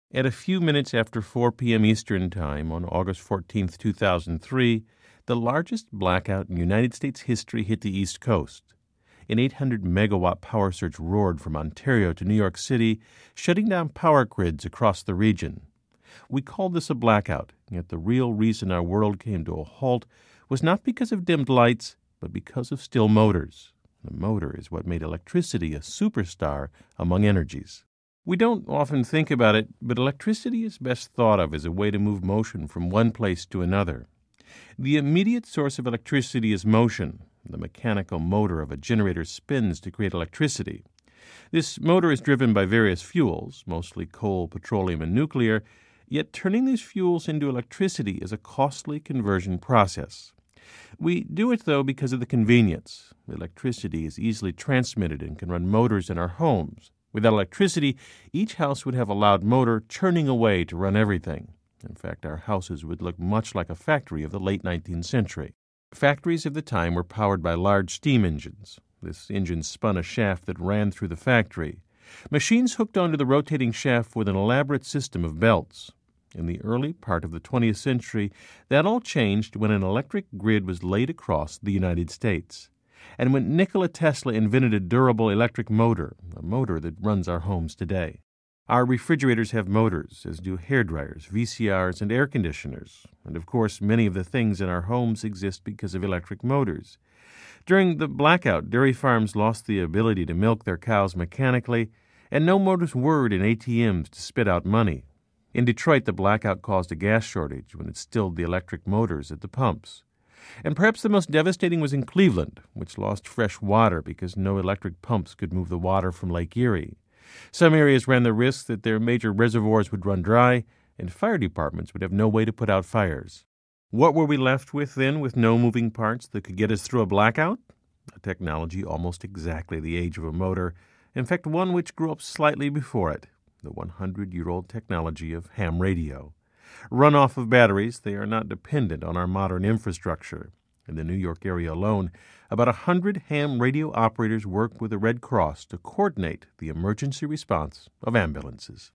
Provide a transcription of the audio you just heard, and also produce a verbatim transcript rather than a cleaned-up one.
At a few minutes after four p.m. Eastern Time on August fourteenth, two thousand three, the largest blackout in United States history hit the East Coast. An eight hundred megawatt power surge roared from Ontario to New York City, shutting down power grids across the region. We called this a blackout, yet the real reason our world came to a halt was not because of dimmed lights, but because of still motors. The motor is what made electricity a superstar among energies. We don't often think about it, but electricity is best thought of as a way to move motion from one place to another. The immediate source of electricity is motion. The mechanical motor of a generator spins to create electricity. This motor is driven by various fuels, mostly coal, petroleum, and nuclear, yet turning these fuels into electricity is a costly conversion process. We do it, though, because of the convenience. Electricity is easily transmitted and can run motors in our homes. Without electricity, each house would have a loud motor churning away to run everything. In fact, our houses would look much like a factory of the late nineteenth century. Factories of the time were powered by large steam engines. This engine spun a shaft that ran through the factory. Machines hooked onto the rotating shaft with an elaborate system of belts. In the early part of the twentieth century, that all changed when an electric grid was laid across the United States, and when Nikola Tesla invented a durable electric motor, a motor that runs our homes today. Our refrigerators have motors, as do hairdryers, V C Rs, and air conditioners. And of course, many of the things in our homes exist because of electric motors. During the blackout, dairy farms lost the ability to milk their cows mechanically, and no motors whirred in A T Ms to spit out money. In Detroit, the blackout caused a gas shortage when it stilled the electric motors at the pumps. And perhaps the most devastating was in Cleveland, which lost fresh water because no electric pumps could move the water from Lake Erie. Some areas ran the risk that their major reservoirs would run dry, and fire departments would have no way to put out fires. What were we left with then, with no moving parts that could get us through a blackout? A technology almost exactly the age of a motor, in fact one which grew up slightly before it, the hundred-year-old technology of ham radio. Run off of batteries, they are not dependent on our modern infrastructure. In the New York area alone, about a hundred ham radio operators work with the Red Cross to coordinate the emergency response of ambulances.